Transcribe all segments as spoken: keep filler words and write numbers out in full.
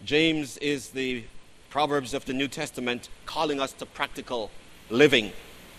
James is the Proverbs of the New Testament, calling us to practical living.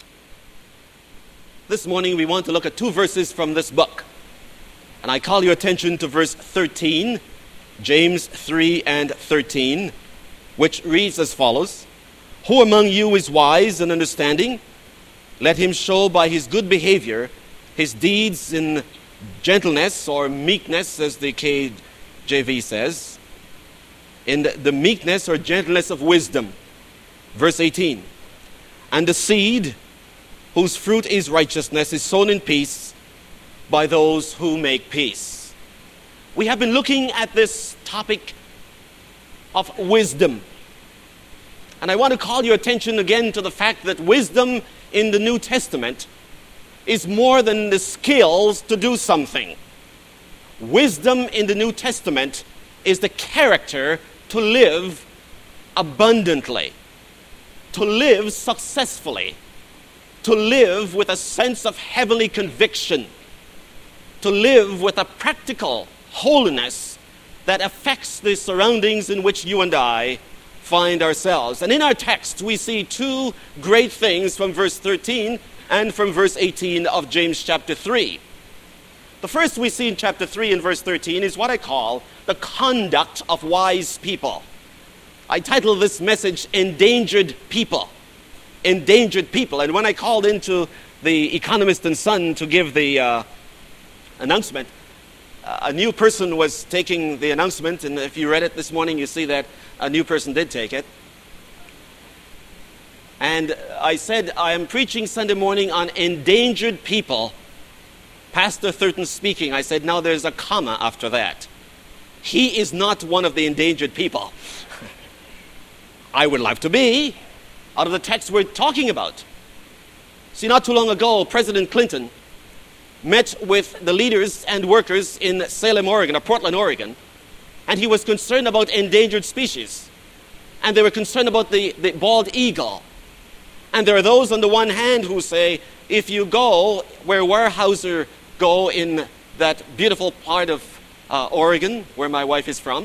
This morning we want to look at two verses from this book. And I call your attention to verse thirteen, James three and thirteen, which reads as follows: Who among you is wise and understanding? Let him show by his good behavior his deeds in gentleness or meekness, as the K J V says, in the meekness or gentleness of wisdom. Verse eighteen, and the seed whose fruit is righteousness is sown in peace by those who make peace. We have been looking at this topic of wisdom. And I want to call your attention again to the fact that wisdom in the New Testament is more than the skills to do something. Wisdom in the New Testament is the character to live abundantly, to live successfully, to live with a sense of heavenly conviction, to live with a practical holiness that affects the surroundings in which you and I find ourselves. And in our text, we see two great things from verse thirteen and from verse eighteen of James chapter three. The first we see in chapter three and verse thirteen is what I call the conduct of wise people. I titled this message, Endangered People. Endangered People. And when I called into the Economist and Son to give the uh, announcement, uh, a new person was taking the announcement, and if you read it this morning, you see that a new person did take it. And I said, I am preaching Sunday morning on endangered people. Pastor Thurton speaking. I said, now there's a comma after that. He is not one of the endangered people. I would like to be, out of the text we're talking about. See, not too long ago, President Clinton met with the leaders and workers in Salem, Oregon, or Portland, Oregon, and he was concerned about endangered species. And they were concerned about the, the bald eagle. And there are those on the one hand who say, if you go where Weyerhaeuser go in that beautiful part of uh, Oregon, where my wife is from,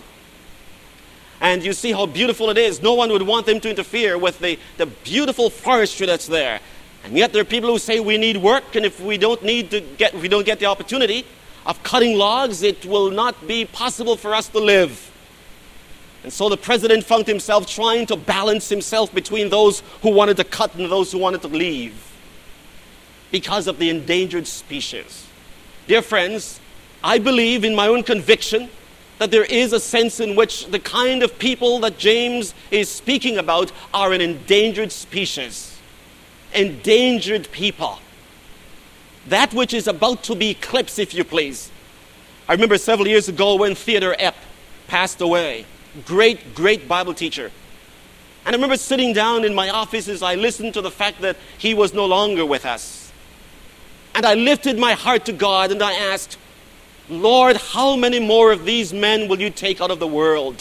and you see how beautiful it is, no one would want them to interfere with the, the beautiful forestry that's there. And yet there are people who say we need work, and if we don't need to get, if we don't get the opportunity of cutting logs, it will not be possible for us to live. And so the president found himself trying to balance himself between those who wanted to cut and those who wanted to leave because of the endangered species. Dear friends, I believe in my own conviction that there is a sense in which the kind of people that James is speaking about are an endangered species. Endangered people. That which is about to be eclipsed, if you please. I remember several years ago when Theodore Epp passed away. Great, great Bible teacher. And I remember sitting down in my office as I listened to the fact that he was no longer with us. And I lifted my heart to God and I asked, Lord, how many more of these men will you take out of the world?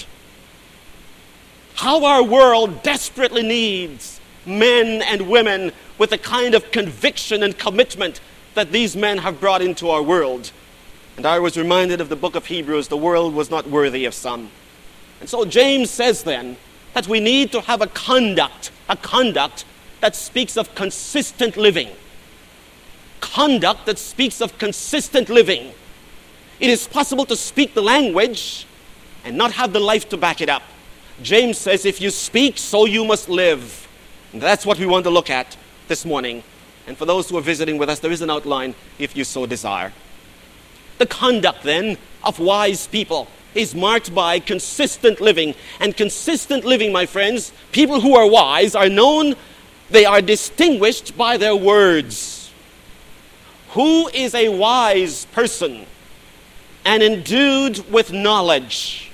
How our world desperately needs men and women with the kind of conviction and commitment that these men have brought into our world. And I was reminded of the book of Hebrews, the world was not worthy of some. And so James says then that we need to have a conduct, a conduct that speaks of consistent living. Conduct that speaks of consistent living. It is possible to speak the language and not have the life to back it up. James says, if you speak, so you must live. And that's what we want to look at this morning. And for those who are visiting with us, there is an outline if you so desire. The conduct then of wise people is marked by consistent living. And consistent living, my friends, people who are wise are known, they are distinguished by their words. Who is a wise person and endued with knowledge?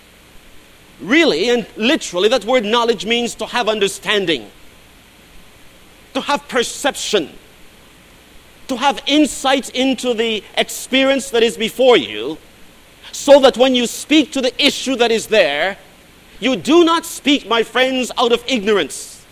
Really and literally, that word knowledge means to have understanding, to have perception, to have insight into the experience that is before you, so that when you speak to the issue that is there, you do not speak, my friends, out of ignorance.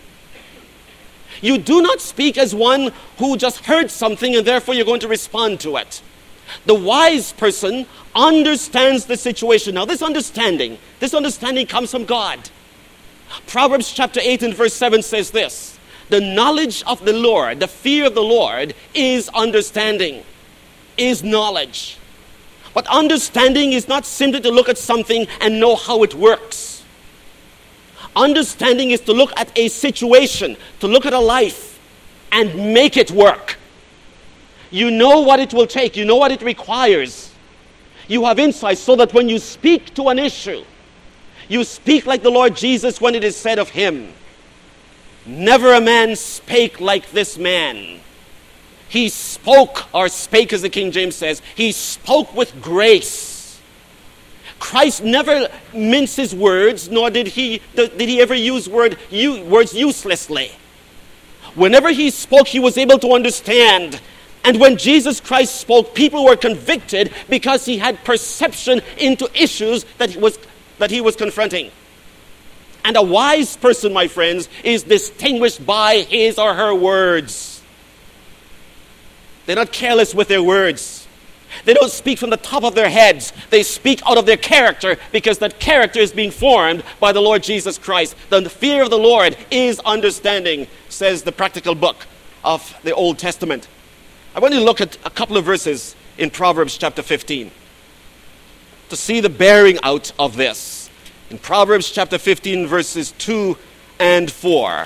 You do not speak as one who just heard something and therefore you're going to respond to it. The wise person understands the situation. Now, this understanding, this understanding comes from God. Proverbs chapter eight and verse seven says this: the knowledge of the Lord, the fear of the Lord, is understanding, is knowledge. But understanding is not simply to look at something and know how it works. Understanding is to look at a situation, to look at a life, and make it work. You know what it will take. You know what it requires. You have insight so that when you speak to an issue, you speak like the Lord Jesus when it is said of him, never a man spake like this man. He spoke, or spake as the King James says, he spoke with grace. Christ never minced his words, nor did he, did he ever use word, words uselessly. Whenever he spoke, he was able to understand. And when Jesus Christ spoke, people were convicted because he had perception into issues that he was, that he was confronting. And a wise person, my friends, is distinguished by his or her words. They're not careless with their words. They don't speak from the top of their heads. They speak out of their character, because that character is being formed by the Lord Jesus Christ. The fear of the Lord is understanding, says the practical book of the Old Testament. I want you to look at a couple of verses in Proverbs chapter fifteen to see the bearing out of this. In Proverbs chapter fifteen, verses two and four.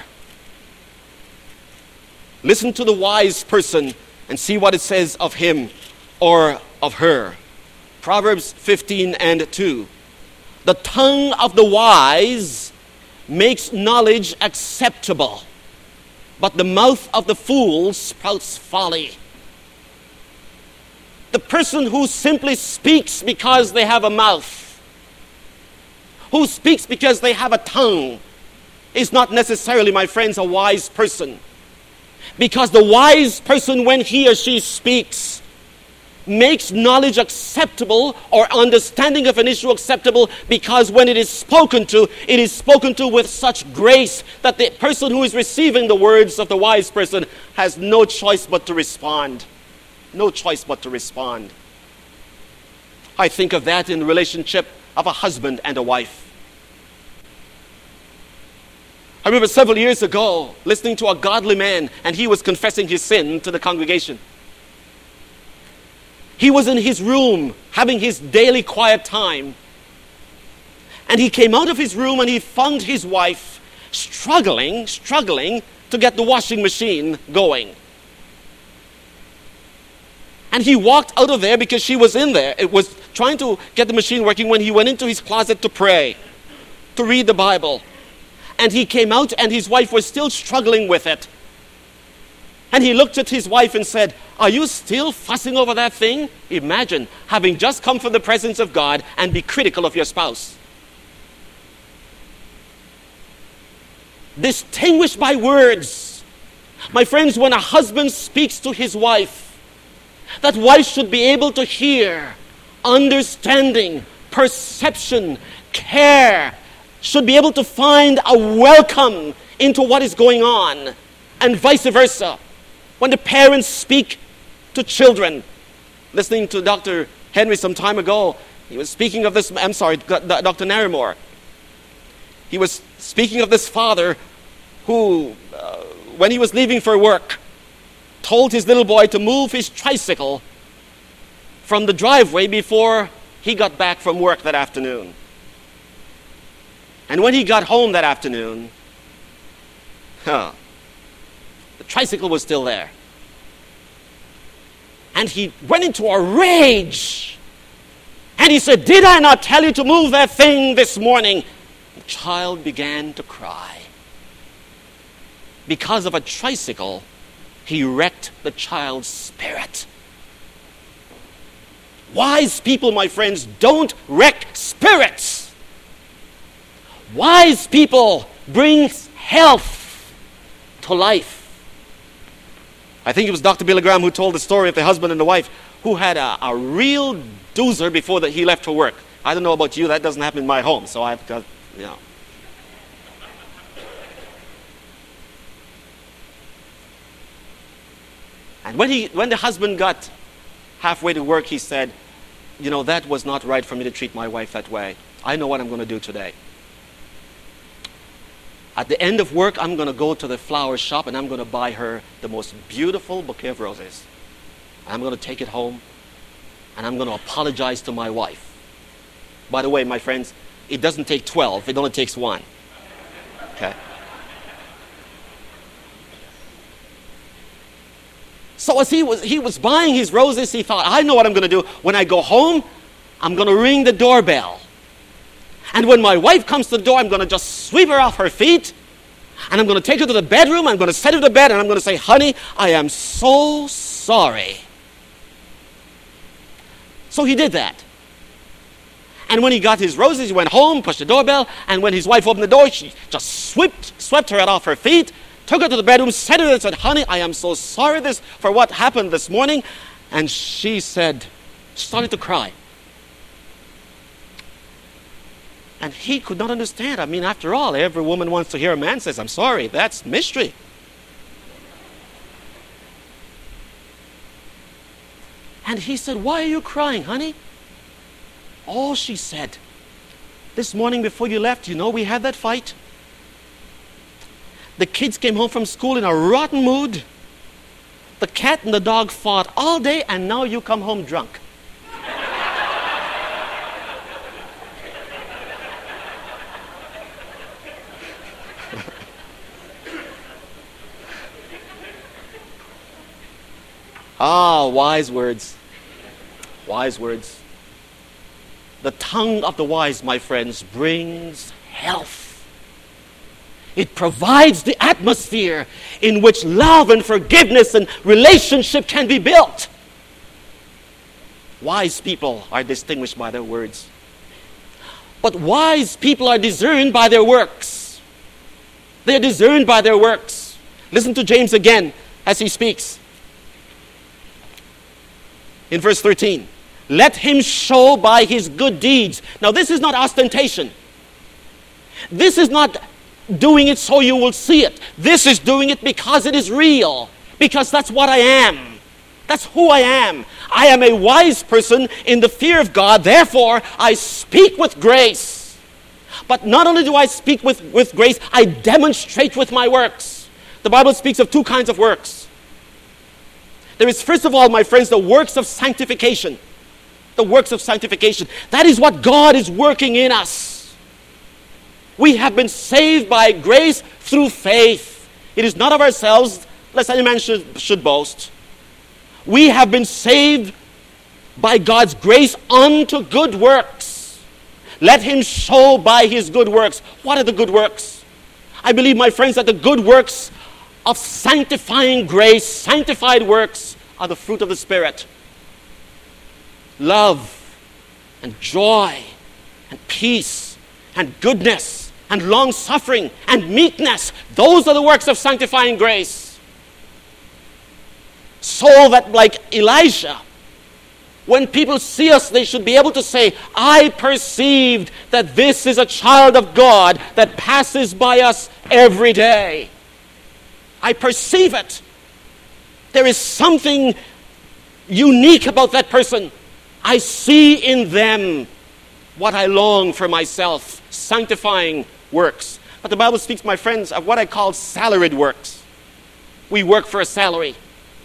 Listen to the wise person and see what it says of him or of her. Proverbs fifteen and two. The tongue of the wise makes knowledge acceptable, but the mouth of the fool sprouts folly. The person who simply speaks because they have a mouth, who speaks because they have a tongue, is not necessarily, my friends, a wise person. Because the wise person, when he or she speaks, makes knowledge acceptable or understanding of an issue acceptable, because when it is spoken to, it is spoken to with such grace that the person who is receiving the words of the wise person has no choice but to respond. No choice but to respond. I think of that in the relationship of a husband and a wife. I remember several years ago listening to a godly man, and he was confessing his sin to the congregation. He was in his room having his daily quiet time. And he came out of his room and he found his wife struggling, struggling to get the washing machine going. And he walked out of there because she was in there. It was trying to get the machine working when he went into his closet to pray, to read the Bible. And he came out and his wife was still struggling with it. And he looked at his wife and said, "Are you still fussing over that thing?" Imagine having just come from the presence of God and be critical of your spouse. Distinguished by words. My friends, when a husband speaks to his wife, that wife should be able to hear, understanding, perception, care, should be able to find a welcome into what is going on, and vice versa. When the parents speak to children, listening to Doctor Henry some time ago, he was speaking of this, I'm sorry, Doctor Narramore. He was speaking of this father who, uh, when he was leaving for work, told his little boy to move his tricycle from the driveway before he got back from work that afternoon. And when he got home that afternoon, huh, the tricycle was still there. And he went into a rage. And he said, "Did I not tell you to move that thing this morning?" The child began to cry. Because of a tricycle, he wrecked the child's spirit. Wise people, my friends, don't wreck spirits. Wise people bring health to life. I think it was Doctor Billy Graham who told the story of the husband and the wife who had a, a real doozer before that he left for work. I don't know about you, that doesn't happen in my home, so I've got, you know. And when he, when the husband got halfway to work, he said, you know, that was not right for me to treat my wife that way. I know what I'm going to do today. At the end of work, I'm going to go to the flower shop and I'm going to buy her the most beautiful bouquet of roses. I'm going to take it home and I'm going to apologize to my wife. By the way, my friends, it doesn't take twelve, it only takes one. Okay? So as he was, he was buying his roses, he thought, I know what I'm going to do. When I go home, I'm going to ring the doorbell. And when my wife comes to the door, I'm going to just sweep her off her feet. And I'm going to take her to the bedroom. I'm going to set her to bed. And I'm going to say, honey, I am so sorry. So he did that. And when he got his roses, he went home, pushed the doorbell. And when his wife opened the door, she just swept, swept her off her feet, took her to the bedroom, set her and said, honey, I am so sorry this for what happened this morning. And she said, she started to cry. And he could not understand. I mean, after all, every woman wants to hear a man says, I'm sorry. That's mystery. And he said, why are you crying, honey? Oh, she said, this morning before you left, you know, we had that fight. The kids came home from school in a rotten mood. The cat and the dog fought all day, and now you come home drunk. Ah, wise words. Wise words. The tongue of the wise, my friends, brings health. It provides the atmosphere in which love and forgiveness and relationship can be built. Wise people are distinguished by their words. But wise people are discerned by their works. They are discerned by their works. Listen to James again as he speaks. In verse thirteen, let him show by his good deeds. Now this is not ostentation. This is not doing it so you will see it. This is doing it because it is real. Because that's what I am. That's who I am. I am a wise person in the fear of God. Therefore, I speak with grace. But not only do I speak with, with grace, I demonstrate with my works. The Bible speaks of two kinds of works. There is, first of all, my friends, the works of sanctification. The works of sanctification. That is what God is working in us. We have been saved by grace through faith. It is not of ourselves, lest any man should, should boast. We have been saved by God's grace unto good works. Let him show by his good works. What are the good works? I believe, my friends, that the good works of sanctifying grace, sanctified works, are the fruit of the Spirit. Love and joy and peace and goodness and long-suffering and meekness. Those are the works of sanctifying grace. So that, like Elijah, when people see us, they should be able to say, I perceived that this is a child of God that passes by us every day. I perceive it. There is something unique about that person. I see in them what I long for myself, sanctifying works. But the Bible speaks, my friends, of what I call salaried works. We work for a salary.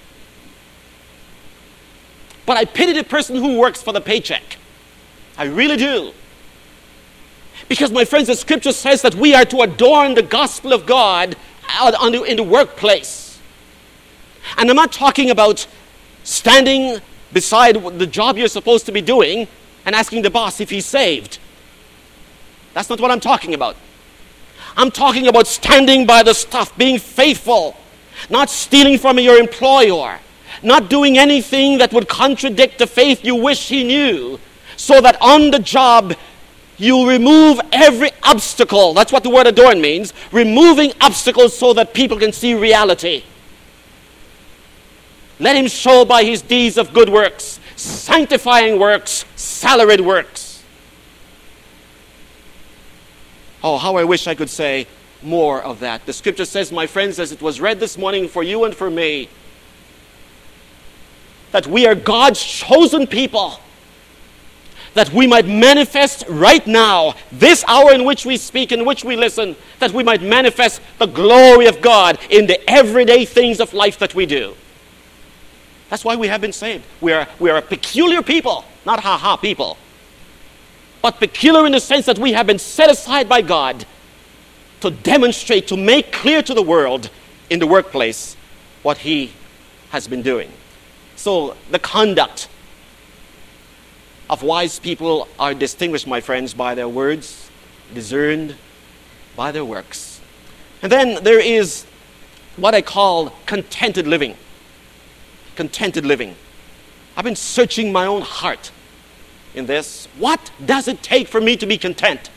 But I pity the person who works for the paycheck. I really do. Because, my friends, the scripture says that we are to adorn the gospel of God out in the workplace. And I'm not talking about standing beside the job you're supposed to be doing and asking the boss if he's saved. That's not what I'm talking about. I'm talking about standing by the stuff, being faithful, not stealing from your employer, not doing anything that would contradict the faith you wish he knew, so that on the job you remove every obstacle. That's what the word adorn means. Removing obstacles so that people can see reality. Let him show by his deeds of good works, sanctifying works, salaried works. Oh, how I wish I could say more of that. The scripture says, my friends, as it was read this morning for you and for me, that we are God's chosen people, that we might manifest right now, this hour in which we speak, in which we listen, that we might manifest the glory of God in the everyday things of life that we do. That's why we have been saved. We are, we are a peculiar people, not ha-ha people, but peculiar in the sense that we have been set aside by God to demonstrate, to make clear to the world in the workplace what He has been doing. So the conduct of wise people are distinguished, my friends, by their words, discerned by their works. And then there is what I call contented living. Contented living. I've been searching my own heart in this. What does it take for me to be content?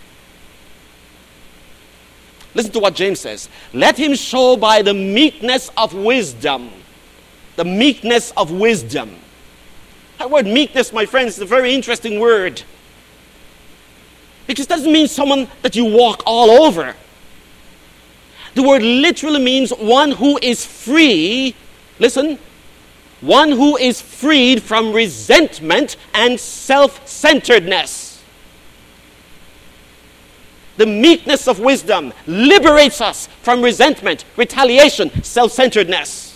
Listen to what James says. Let him show by the meekness of wisdom. The meekness of wisdom. That word meekness, my friends, is a very interesting word. Because it doesn't mean someone that you walk all over. The word literally means one who is free, listen, one who is freed from resentment and self-centeredness. The meekness of wisdom liberates us from resentment, retaliation, self-centeredness.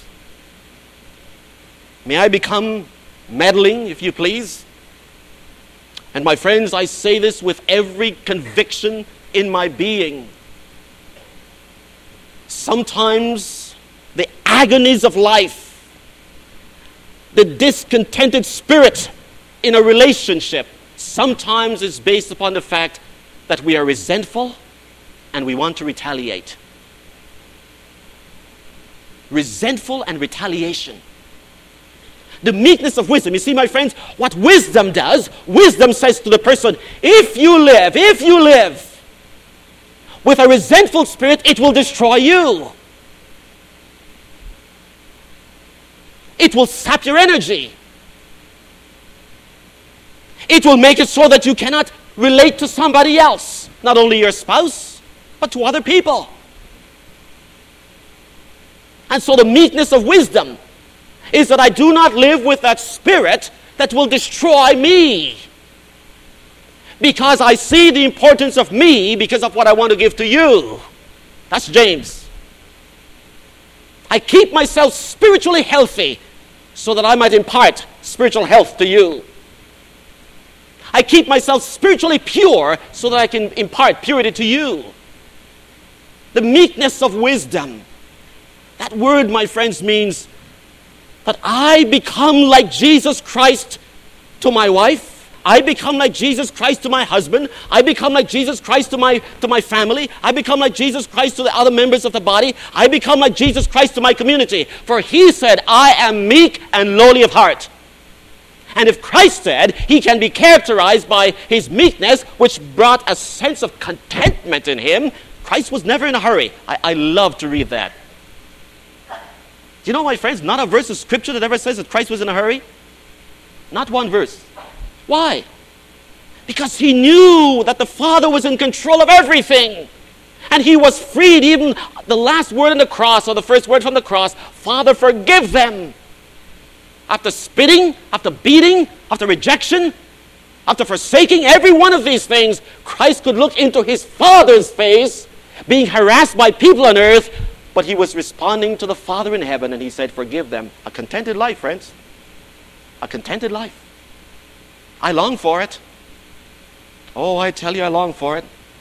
May I become meddling, if you please? And my friends, I say this with every conviction in my being. Sometimes the agonies of life, the discontented spirit in a relationship, sometimes is based upon the fact that we are resentful and we want to retaliate. Resentful and retaliation. The meekness of wisdom. You see, my friends, what wisdom does, wisdom says to the person, if you live, if you live with a resentful spirit, it will destroy you. It will sap your energy. It will make it so that you cannot relate to somebody else, not only your spouse, but to other people. And so the meekness of wisdom is that I do not live with that spirit that will destroy me. Because I see the importance of me because of what I want to give to you. That's James. I keep myself spiritually healthy so that I might impart spiritual health to you. I keep myself spiritually pure so that I can impart purity to you. The meekness of wisdom. That word, my friends, means that I become like Jesus Christ to my wife. I become like Jesus Christ to my husband. I become like Jesus Christ to my, to my family. I become like Jesus Christ to the other members of the body. I become like Jesus Christ to my community. For He said, I am meek and lowly of heart. And if Christ said He can be characterized by His meekness, which brought a sense of contentment in Him, Christ was never in a hurry. I, I love to read that. Do you know, my friends, not a verse of Scripture that ever says that Christ was in a hurry? Not one verse. Why? Because He knew that the Father was in control of everything. And He was freed, even the last word on the cross, or the first word from the cross, Father, forgive them. After spitting, after beating, after rejection, after forsaking every one of these things, Christ could look into His Father's face, being harassed by people on earth, but He was responding to the Father in heaven, and He said, forgive them. A contented life, friends. A contented life. I long for it. Oh, I tell you, I long for it.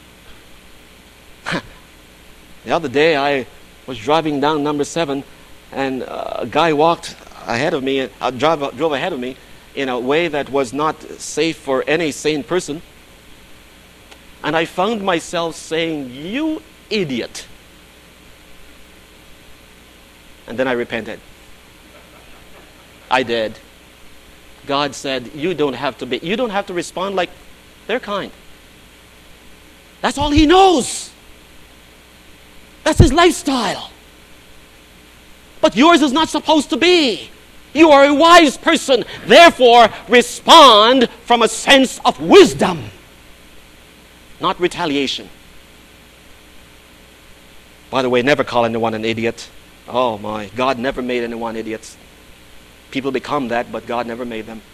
The other day, I was driving down number seven, and a guy walked ahead of me, uh, drove, drove ahead of me in a way that was not safe for any sane person. And I found myself saying, you idiot. And then I repented. I did. God said, you don't have to be, you don't have to respond like their kind. That's all He knows. That's His lifestyle. But yours is not supposed to be. You are a wise person. Therefore, respond from a sense of wisdom, not retaliation. By the way, never call anyone an idiot. Oh my, God never made anyone idiots. People become that, but God never made them.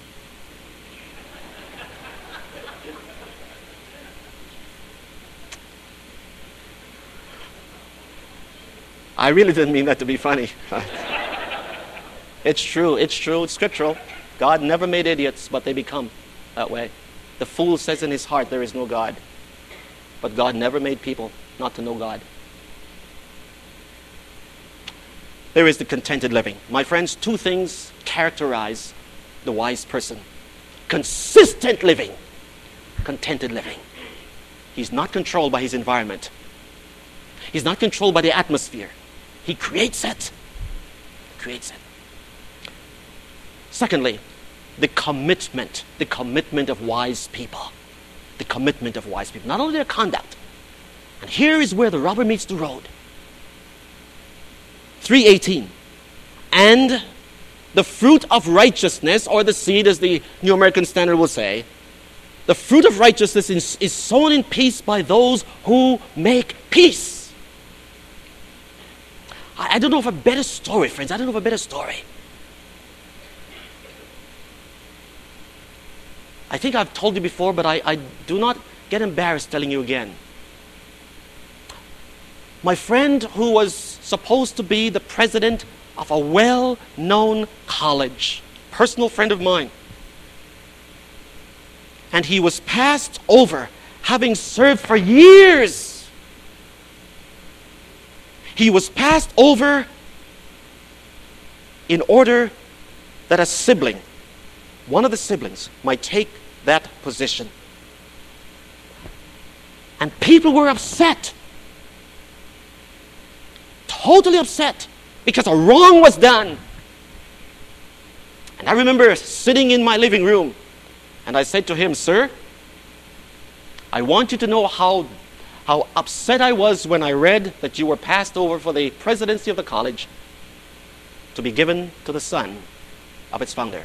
I really didn't mean that to be funny. It's true, it's true, it's scriptural. God never made idiots, but they become that way. The fool says in his heart, there is no God. But God never made people not to know God. There is the contented living. My friends, two things characterize the wise person. Consistent living, contented living. He's not controlled by his environment. He's not controlled by the atmosphere. He creates it. He creates it. Secondly, the commitment, the commitment of wise people. The commitment of wise people. Not only their conduct. And here is where the rubber meets the road. three eighteen. And the fruit of righteousness, or the seed as the New American Standard will say, the fruit of righteousness is, is sown in peace by those who make peace. I, I don't know of a better story, friends. I don't know of a better story. I think I've told you before, but I, I do not get embarrassed telling you again. My friend who was supposed to be the president of a well-known college, personal friend of mine, and he was passed over, having served for years. He was passed over in order that a sibling, one of the siblings, might take that position. And people were upset. Totally upset because a wrong was done. And I remember sitting in my living room and I said to him, "Sir, I want you to know how, how upset I was when I read that you were passed over for the presidency of the college to be given to the son of its founder."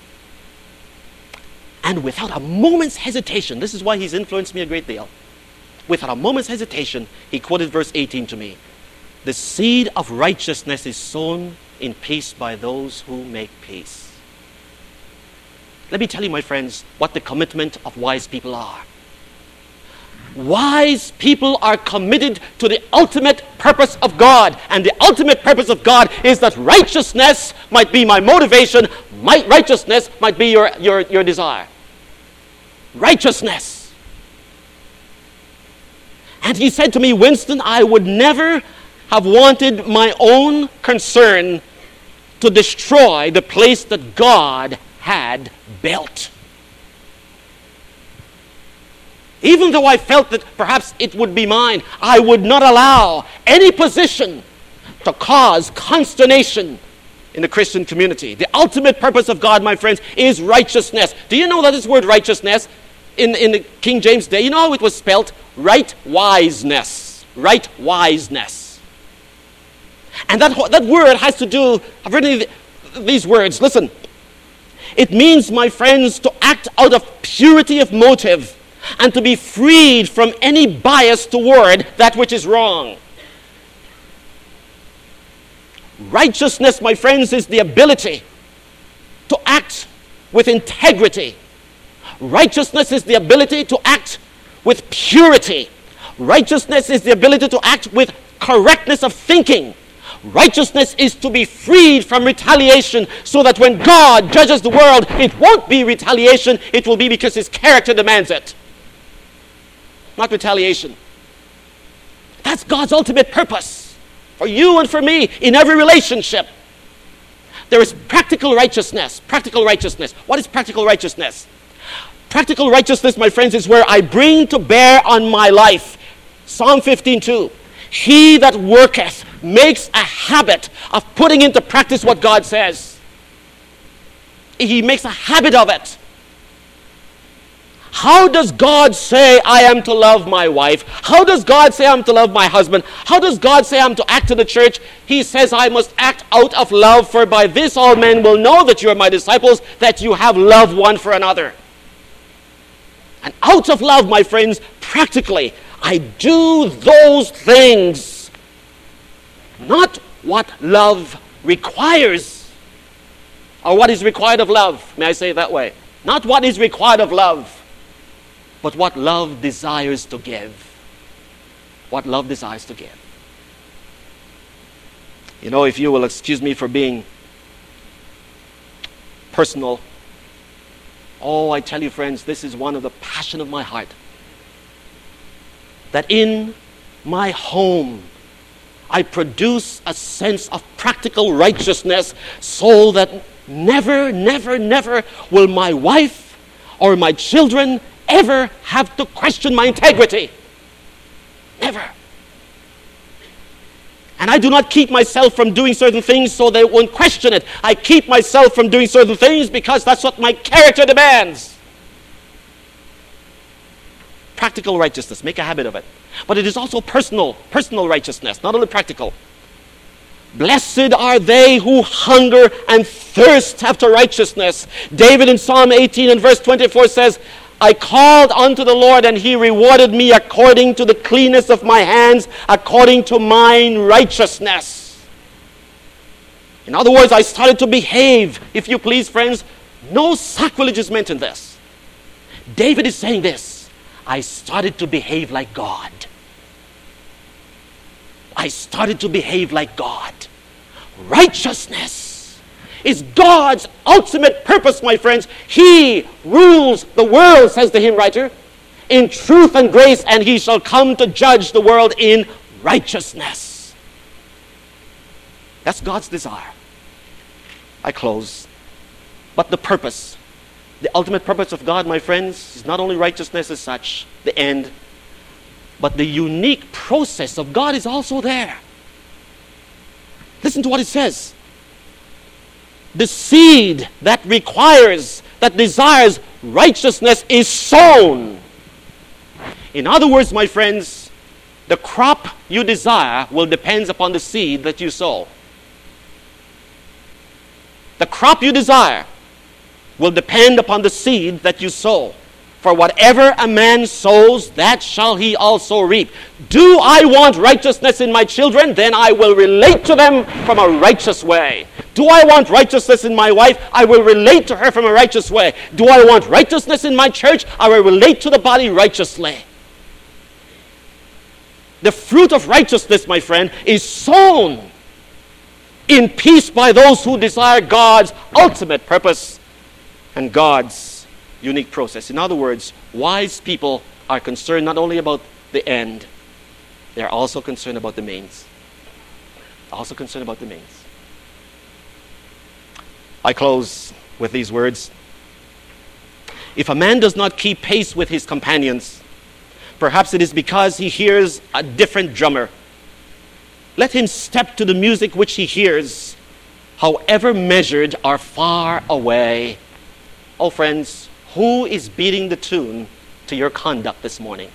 And without a moment's hesitation, this is why he's influenced me a great deal. Without a moment's hesitation, he quoted verse eighteen to me. The seed of righteousness is sown in peace by those who make peace. Let me tell you, my friends, what the commitment of wise people are. Wise people are committed to the ultimate purpose of God. And the ultimate purpose of God is that righteousness might be my motivation. My righteousness might be your, your, your desire. Righteousness. And he said to me, "Winston, I would never have wanted my own concern to destroy the place that God had built. Even though I felt that perhaps it would be mine, I would not allow any position to cause consternation in the Christian community." The ultimate purpose of God, my friends, is righteousness. Do you know that this word righteousness in, in the King James day, you know how it was spelt? Right wiseness. Right wiseness. And that, that word has to do, I've written these words, listen. It means, my friends, to act out of purity of motive and to be freed from any bias toward that which is wrong. Righteousness, my friends, is the ability to act with integrity. Righteousness is the ability to act with purity. Righteousness is the ability to act with correctness of thinking. Righteousness is to be freed from retaliation so that when God judges the world, it won't be retaliation, it will be because his character demands it. Not retaliation. That's God's ultimate purpose for you and for me in every relationship. There is practical righteousness. Practical righteousness. What is practical righteousness? Practical righteousness, my friends, is where I bring to bear on my life. Psalm fifteen two. He that worketh makes a habit of putting into practice what God says. He makes a habit of it. How does God say I am to love my wife? How does God say I'm to love my husband? How does God say I'm to act in the church? He says I must act out of love, for by this all men will know that you are my disciples, that you have love one for another. And out of love, my friends, practically, I do those things. Not what love requires, or what is required of love. May I say it that way? Not what is required of love, but what love desires to give. What love desires to give. You know, if you will excuse me for being personal, oh, I tell you, friends, this is one of the passion of my heart. That in my home, I produce a sense of practical righteousness so that never, never, never will my wife or my children ever have to question my integrity. Never. And I do not keep myself from doing certain things so they won't question it. I keep myself from doing certain things because that's what my character demands. Practical righteousness. Make a habit of it. But it is also personal, personal righteousness, not only practical. Blessed are they who hunger and thirst after righteousness. David in Psalm eighteen and verse twenty-four says, I called unto the Lord, and he rewarded me according to the cleanness of my hands, according to mine righteousness. In other words, I started to behave, if you please, friends. No sacrilege is meant in this. David is saying this. I started to behave like God. I started to behave like God. Righteousness is God's ultimate purpose, my friends. He rules the world, says the hymn writer, in truth and grace, and he shall come to judge the world in righteousness. That's God's desire. I close. But the purpose, the ultimate purpose of God, my friends, is not only righteousness as such, the end, but the unique process of God is also there. Listen to what it says. The seed that requires, that desires righteousness is sown. In other words, my friends, the crop you desire will depend upon the seed that you sow. The crop you desire will depend upon the seed that you sow. For whatever a man sows, that shall he also reap. Do I want righteousness in my children? Then I will relate to them from a righteous way. Do I want righteousness in my wife? I will relate to her from a righteous way. Do I want righteousness in my church? I will relate to the body righteously. The fruit of righteousness, my friend, is sown in peace by those who desire God's ultimate purpose and God's unique process. In other words, wise people are concerned not only about the end, they are also concerned about the means. Also concerned about the means. I close with these words. If a man does not keep pace with his companions, perhaps it is because he hears a different drummer. Let him step to the music which he hears, however measured or far away. Oh, friends, who is beating the tune to your conduct this morning?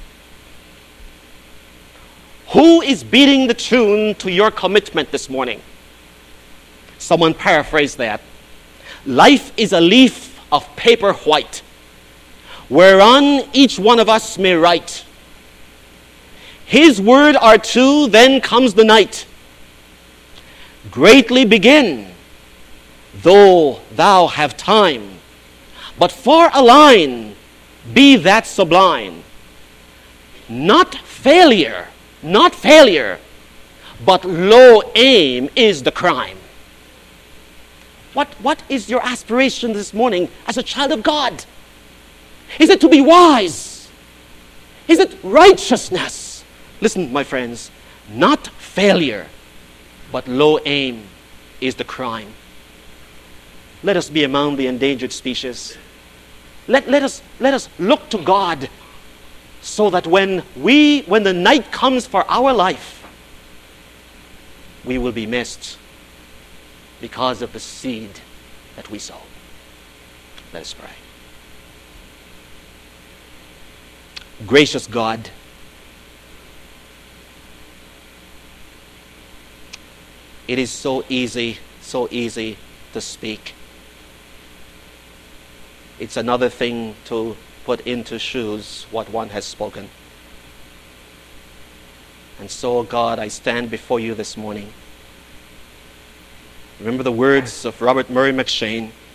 Who is beating the tune to your commitment this morning? Someone paraphrased that. Life is a leaf of paper white, whereon each one of us may write. His word or two, then comes the night. Greatly begin, though thou have time. But for a line, be that sublime. Not failure, not failure, but low aim is the crime. What, what is your aspiration this morning as a child of God? Is it to be wise? Is it righteousness? Listen, my friends, not failure, but low aim is the crime. Let us be among the endangered species. Let, let, us, let us look to God so that when we, when the night comes for our life, we will be missed because of the seed that we sow. Let us pray. Gracious God, it is so easy, so easy to speak. It's another thing to put into shoes what one has spoken. And so, God, I stand before you this morning. Remember the words of Robert Murray McShane.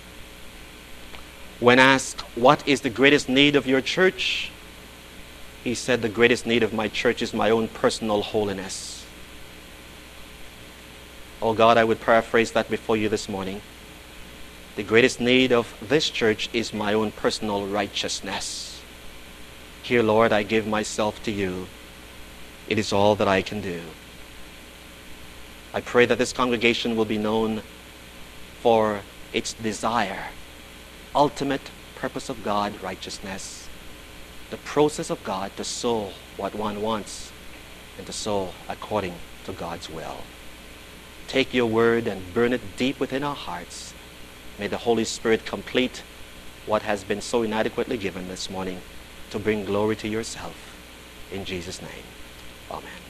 When asked, what is the greatest need of your church? He said, the greatest need of my church is my own personal holiness. Oh God, I would paraphrase that before you this morning. The greatest need of this church is my own personal righteousness. Here, Lord, I give myself to you. It is all that I can do. I pray that this congregation will be known for its desire, ultimate purpose of God, righteousness, the process of God to sow what one wants and to sow according to God's will. Take your word and burn it deep within our hearts. May the Holy Spirit complete what has been so inadequately given this morning to bring glory to yourself. In Jesus' name, amen.